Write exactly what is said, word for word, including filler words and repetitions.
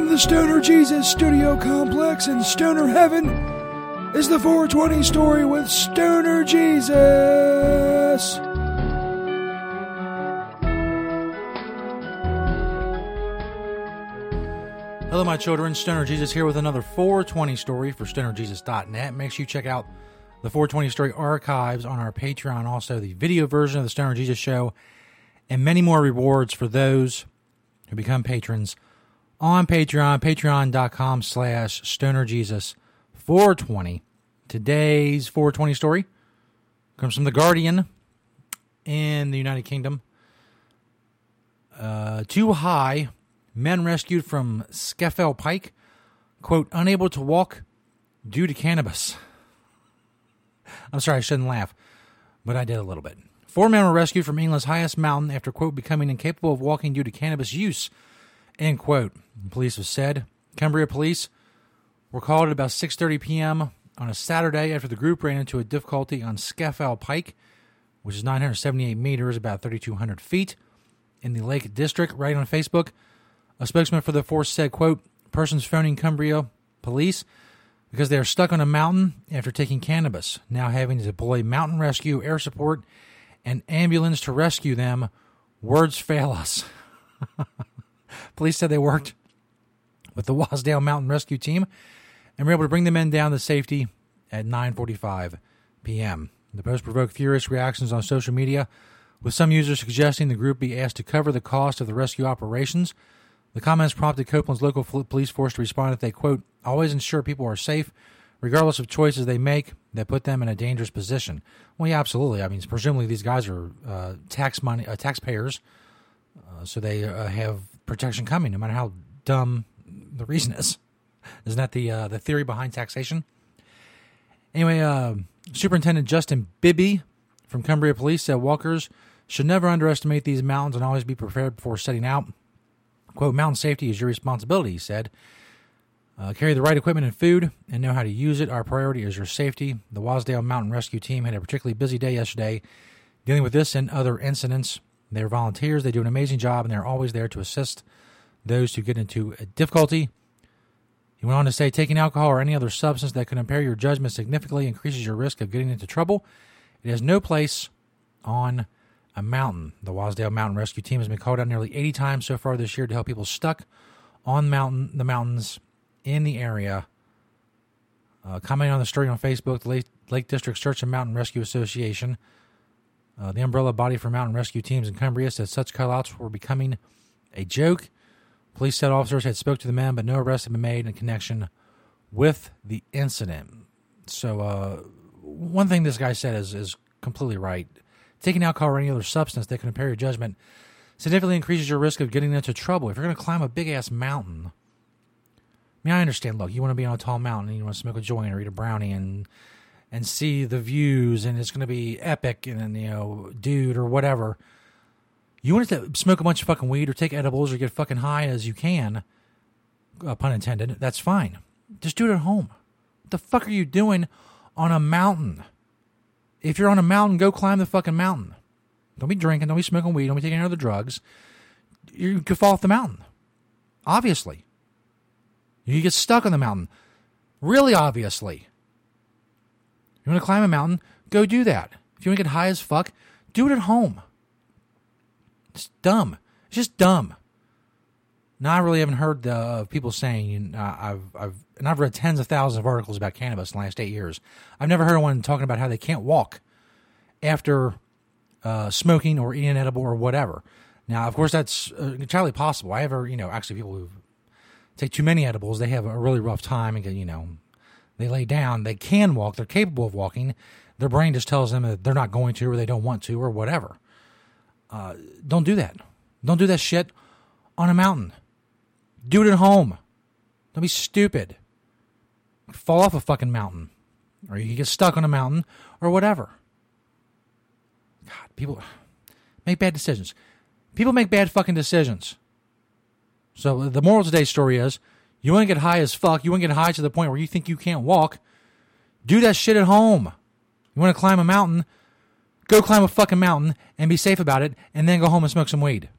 From the Stoner Jesus Studio Complex in Stoner Heaven is the four twenty Story with Stoner Jesus. Hello, my children. Stoner Jesus here with another four twenty Story for stoner jesus dot net. Make sure you check out the four twenty Story archives on our Patreon, also the video version of the Stoner Jesus Show, and many more rewards for those who become patrons on Patreon, patreon.com slash stonerjesus420. Today's four twenty story comes from The Guardian in the United Kingdom. Uh, too high, men rescued from Skeffel Pike, quote, unable to walk due to cannabis. I'm sorry, I shouldn't laugh, but I did a little bit. Four men were rescued from England's highest mountain after, quote, becoming incapable of walking due to cannabis use, end quote. Police have said. Cumbria police were called at about six thirty p.m. on a Saturday after the group ran into a difficulty on Skeffel Pike, which is nine hundred seventy-eight meters, about thirty-two hundred feet, in the Lake District. Right on Facebook, a spokesman for the force said, quote, persons phoning Cumbria police because they are stuck on a mountain after taking cannabis, now having to deploy mountain rescue, air support, and ambulance to rescue them. Words fail us. Police said they worked with the Wasdale Mountain Rescue Team and were able to bring the men down to safety at nine forty-five p.m. The post provoked furious reactions on social media, with some users suggesting the group be asked to cover the cost of the rescue operations. The comments prompted Copeland's local police force to respond that they, quote, always ensure people are safe, regardless of choices they make that put them in a dangerous position. Well, yeah, absolutely. I mean, presumably these guys are uh, tax money, uh, taxpayers, uh, so they uh, have protection coming, no matter how dumb the reason is. Isn't that the uh, the theory behind taxation? Anyway, uh, Superintendent Justin Bibby from Cumbria Police said walkers should never underestimate these mountains and always be prepared before setting out. Quote, mountain safety is your responsibility, he said. Uh, carry the right equipment and food and know how to use it. Our priority is your safety. The Wasdale Mountain Rescue Team had a particularly busy day yesterday dealing with this and other incidents. They're volunteers. They do an amazing job, and they're always there to assist those who get into a difficulty. He went on to say, taking alcohol or any other substance that could impair your judgment significantly increases your risk of getting into trouble. It has no place on a mountain. The Wasdale Mountain Rescue Team has been called out nearly eighty times so far this year to help people stuck on mountain the mountains in the area. Uh, commenting on the story on Facebook, the Lake, Lake District Search and Mountain Rescue Association, uh, the umbrella body for mountain rescue teams in Cumbria, said such callouts were becoming a joke. Police said officers had spoke to the men, but no arrests had been made in connection with the incident. So uh, one thing this guy said is, is completely right. Taking alcohol or any other substance that can impair your judgment significantly increases your risk of getting into trouble. If you're going to climb a big-ass mountain, I mean, I understand, look, you want to be on a tall mountain and you want to smoke a joint or eat a brownie and and see the views and it's going to be epic and, you know, dude or whatever. You want to smoke a bunch of fucking weed or take edibles or get fucking high as you can, uh, pun intended, that's fine. Just do it at home. What the fuck are you doing on a mountain? If you're on a mountain, go climb the fucking mountain. Don't be drinking, don't be smoking weed, don't be taking any other drugs. You could fall off the mountain. Obviously. You get stuck on the mountain. Really obviously. You want to climb a mountain, go do that. If you want to get high as fuck, do it at home. It's dumb. It's just dumb. Now, I really haven't heard the, uh, people saying, uh, I've, I've, and I've read tens of thousands of articles about cannabis in the last eight years. I've never heard anyone talking about how they can't walk after uh, smoking or eating an edible or whatever. Now, of course, that's uh, entirely possible. I ever, you know, actually people who take too many edibles, they have a really rough time and get, you know, they lay down. They can walk. They're capable of walking. Their brain just tells them that they're not going to or they don't want to or whatever. Uh, don't do that. Don't do that shit on a mountain. Do it at home. Don't be stupid. Fall off a fucking mountain. Or you get stuck on a mountain or whatever. God, people make bad decisions. People make bad fucking decisions. So the moral of today's story is, you want to get high as fuck, you want to get high to the point where you think you can't walk, do that shit at home. You want to climb a mountain, go climb a fucking mountain and be safe about it, and then go home and smoke some weed.